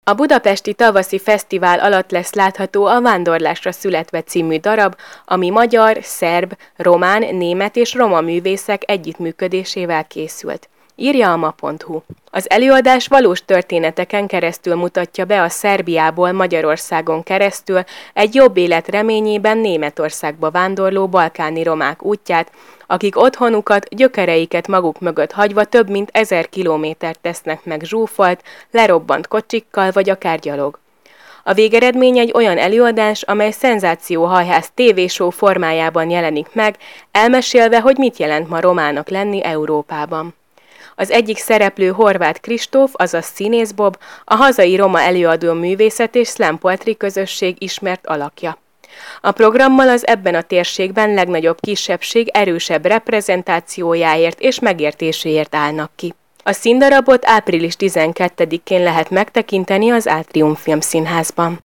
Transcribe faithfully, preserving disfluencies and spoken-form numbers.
A Budapesti Tavaszi Fesztivál alatt lesz látható a Vándorlásra születve című darab, ami magyar, szerb, román, német és roma művészek együttműködésével készült. Írja a ma pont hu. Az előadás valós történeteken keresztül mutatja be a Szerbiából Magyarországon keresztül egy jobb élet reményében Németországba vándorló balkáni romák útját, akik otthonukat, gyökereiket maguk mögött hagyva több mint ezer kilométert tesznek meg zsúfolt, lerobbant kocsikkal vagy akár gyalog. A végeredmény egy olyan előadás, amely szenzációhajhász tévéshow formájában jelenik meg, elmesélve, hogy mit jelent ma romának lenni Európában. Az egyik szereplő Horváth Kristóf, azaz Színész Bob, a hazai roma előadó művészet és slam poetry közösség ismert alakja. A programmal az ebben a térségben legnagyobb kisebbség erősebb reprezentációjáért és megértéséért állnak ki. A színdarabot április tizenkettedikén lehet megtekinteni az Átrium Filmszínházban.